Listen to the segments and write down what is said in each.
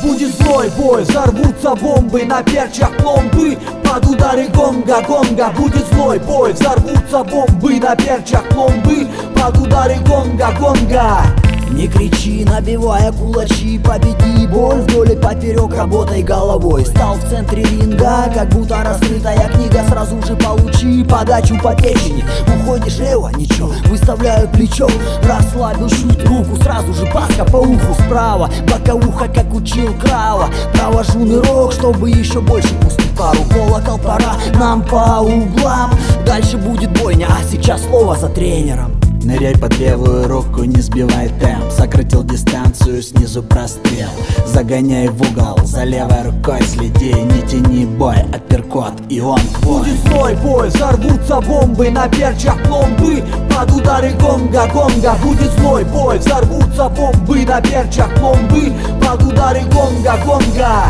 Будет злой бой, взорвутся бомбы, на перчах пломбы под удары гонга, гонга. Будет злой бой, взорвутся бомбы, на перчах пломбы под удары гонга, гонга. Не кричи, набивая кулачи, победи боль вдоль и поперек, работай головой. Стал в центре ринга, как будто раскрытая книга, сразу же получи подачу по печени. Уходишь лево, ничего, выставляю плечо, расслабил чуть руку, сразу же паска по уху справа, боковуха, как учил Крава. Провожу нырок, чтобы еще больше пустить пару. Колокол, пора нам по углам, дальше будет бойня, а сейчас слово за тренером. Ныряй под левую руку, не сбивай темп. Сократил дистанцию, снизу прострел. Загоняй в угол, за левой рукой следи. Не тяни бой, апперкот, и он твой. Будет злой бой, взорвутся бомбы, на перчах пломбы под удары гонга, гонга. Будет злой бой, взорвутся бомбы, на перчах пломбы под удары гонга, гонга.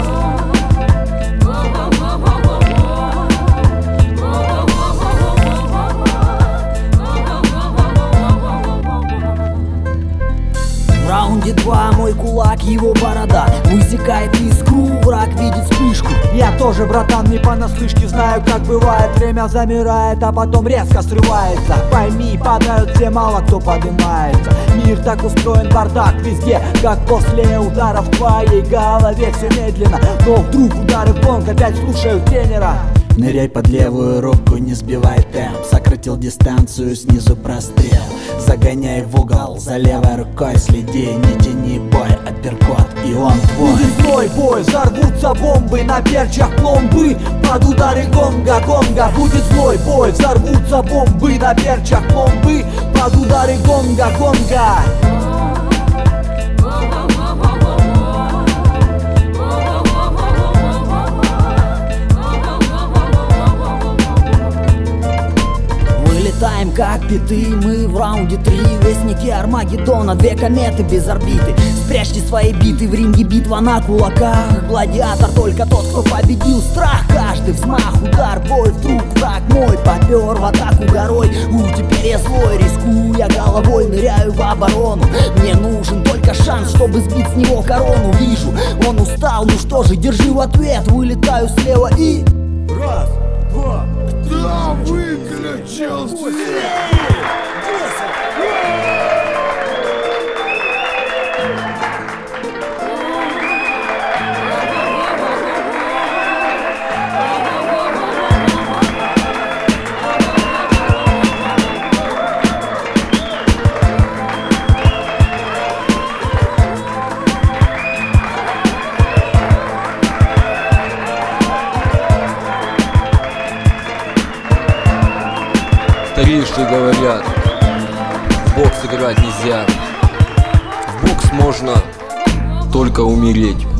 В раунде 2 мой кулак, его борода высекает искру, враг видит вспышку. Я тоже, братан, не понаслышке знаю, как бывает. Время замирает, а потом резко срывается. Пойми, падают все, мало кто поднимается. Мир так устроен, бардак везде, как после ударов в твоей голове. Все медленно, но вдруг удары в гонг, опять слушают тренера. Ныряй под левую руку, не сбивай темп. Сократил дистанцию, снизу прострел. Загоняй в угол, за левой рукой следи. Не тяни бой, апперкот, и он твой. Будет злой бой, взорвутся бомбы, на перчах пломбы под удары гонга, гонга. Будет злой бой, взорвутся бомбы, на перчах пломбы под удары гонга, гонга. Вылетаем как биты, мы в раунде 3. Вестники Армагеддона, 2 кометы без орбиты. Спрячьте свои биты, в ринге битва на кулаках. Гладиатор только тот, кто победил страх. Каждый взмах, удар, боль, вдруг враг мой попер в атаку горой. Теперь я злой, рискуя головой, ныряю в оборону. Мне нужен только шанс, чтобы сбить с него корону. Вижу, он устал, ну что же, держи в ответ. Вылетаю слева и... Раз, два, кто выключил свет? Старейшие говорят, в бокс играть нельзя. В бокс можно только умереть.